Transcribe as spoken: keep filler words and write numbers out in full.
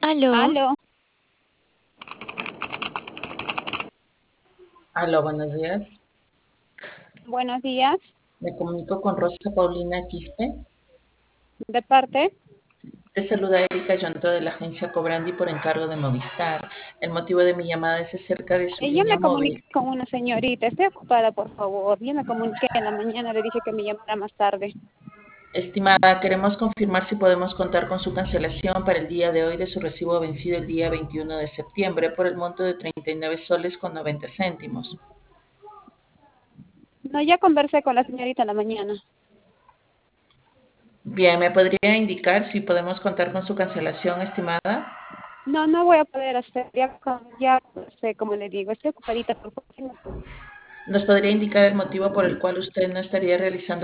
Aló, Aló, Aló, buenos días. buenos días. Me comunico con Rosa Paulina Quispe. ¿De parte? Te saluda Erika Yonto de la agencia Cobrandi por encargo de Movistar. El motivo de mi llamada es acerca de su Eh, yo línea me comuniqué móvil. con una señorita. Estoy ocupada, por favor. Yo me comuniqué en la mañana, le dije que me llamara más tarde. Estimada, queremos confirmar si podemos contar con su cancelación para el día de hoy de su recibo vencido el día veintiuno de septiembre por el monto de treinta y nueve soles con noventa céntimos. No, ya conversé con la señorita en la mañana. Bien, ¿me podría indicar si podemos contar con su cancelación, estimada? No, no voy a poder hacer. Ya, con- ya sé, como le digo, estoy ocupadita. Por favor. ¿Nos podría indicar el motivo por el cual usted no estaría realizando